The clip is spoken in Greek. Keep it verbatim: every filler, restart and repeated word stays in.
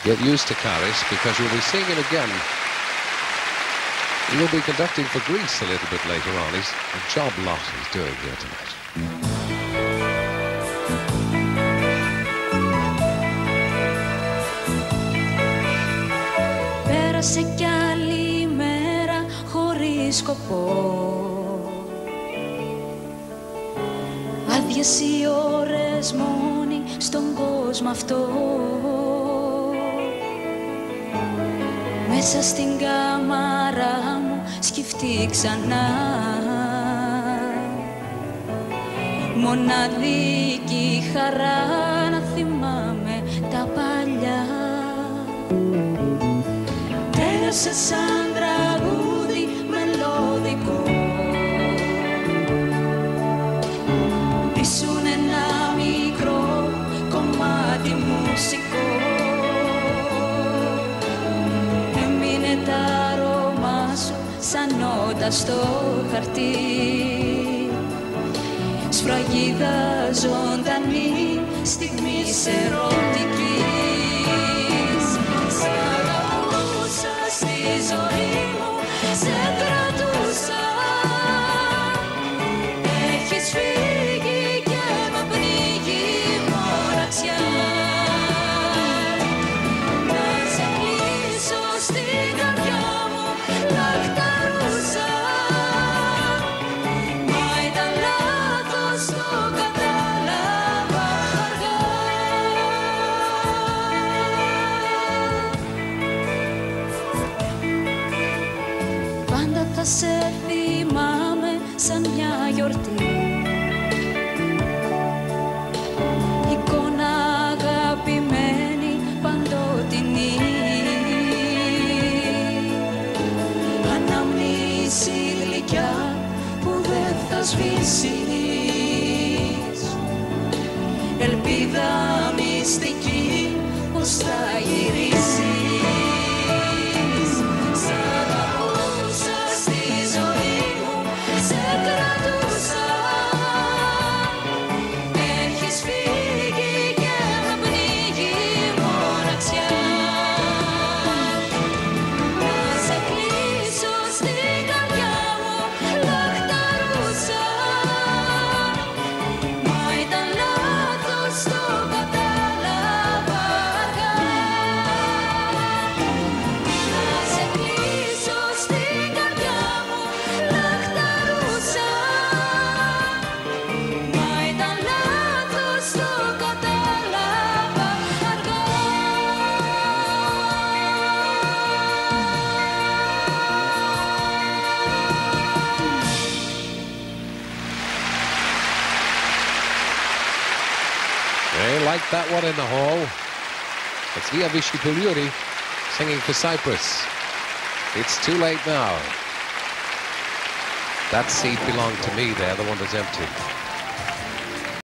get used to Caris, because you'll be seeing him again. He'll be conducting for Greece a little bit later on. He's a job lot he's doing here tonight. Πέρασε κι άλλη μέρα χωρίς σκοπό. Άδειες οι ώρες μόνοι στον κόσμο αυτό. Μέσα στην κάμαρα μου σκυφτεί ξανά. Μοναδική χαρά να θυμάμαι τα παλιά. Τέλειωσε σαν τραγούδι μελωδικό. Ήσουν ένα μικρό κομμάτι μουσικό. Έμεινε τα αρώμα σου σαν νότα στο χαρτί. Σφραγίδα ζωντανή στιγμής ερωτικής. Σ' αγαπούσα στη ζωή μου, σε κρατούσα. Έχεις φύγει και με πνίγει η μοναξιά. Να σε κλείσω στην καρδιά μου, λαχταρούσα. Μα ήταν λάθος, το κατάλαβα αργά. Πάντα θα σε θυμάμαι σαν μια γιορτή. Εικόνα αγαπημένη παντοτινή. Αναμνήση γλυκιά που δεν θα σβήσεις. Ελπίδα μυστική πως θα γυρίσεις. Σ' αγαπούσα στη ζωή μου, σε κρατούσα. Έχεις φύγει και με πνίγει η μοναξιά. Να σε κλείσω στην καρδιά μου, λαχταρούσα. Μα ήταν λάθος, το κατάλαβα αργά. Να σε κλείσω στην καρδιά μου, λαχταρούσα. Μα ήταν λάθος, το κατάλαβα αργά. They like that one in the hall. It's Via Vishipuluri singing for Cyprus. It's too late now. That seat belonged to me there, the one that's empty.